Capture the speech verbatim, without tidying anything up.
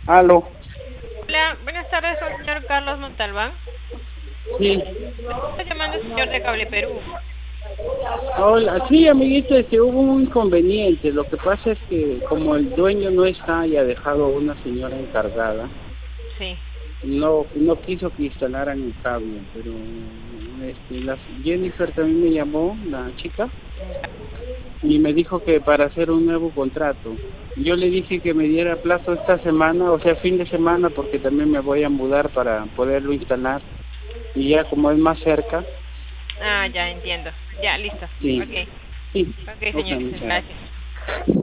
Aló. Hola, buenas tardes, soy el señor Carlos Montalbán. Sí. Estoy llamando al señor de Cable Perú. Hola. Sí, amiguito, este, hubo un inconveniente. Lo que pasa es que como el dueño no está y ha dejado a una señora encargada, Sí. no no quiso que instalaran el cable, pero este, la Jennifer también me llamó, la chica, y me dijo que para hacer un nuevo contrato. Yo le dije que me diera plazo esta semana, o sea, fin de semana, porque también me voy a mudar para poderlo instalar. Y ya como es más cerca, Ah, ya entiendo. Ya, listo. sí. Ok. Sí. Ok, Ok, señor, muchas gracias. gracias.